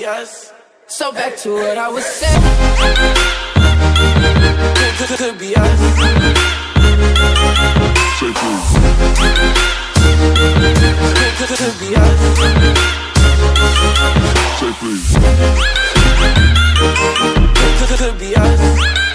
be us. So back to what I was saying. Could be us. Say please. Could be us. Say please. Could be us.